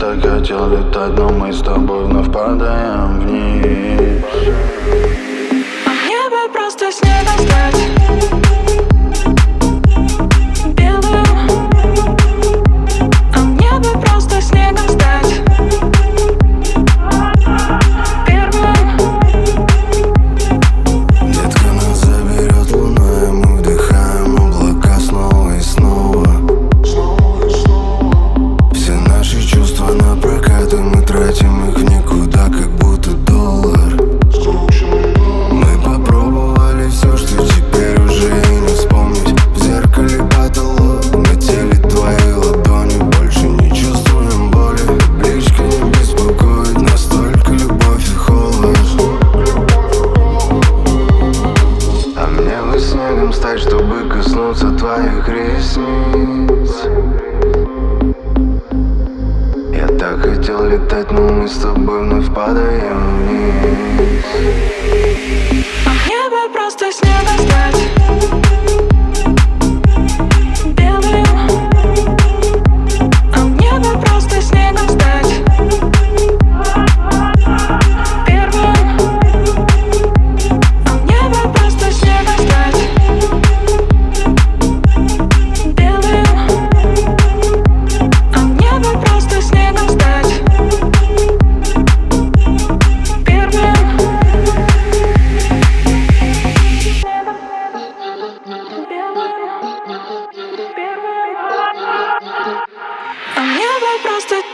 так хотел летать, но мы с тобой вновь падаем вниз. А мне бы просто снегом стать белым. А мне бы просто снегом стать первым. Детка, нас заберет луна, и мы вдыхаем облака снова и снова. Все наши чувства на прокат, и мы тратим их в никуда, как будто доллар. Мы попробовали все, что теперь уже и не вспомнить. В зеркале потолок, на теле твои ладони. Больше не чувствуем боли, табличка не беспокоит. Настолько любовь и холод. А мне бы снегом стать, чтобы коснуться твоих ресниц. Я так хотел летать, но мы с тобой вновь падаем вниз.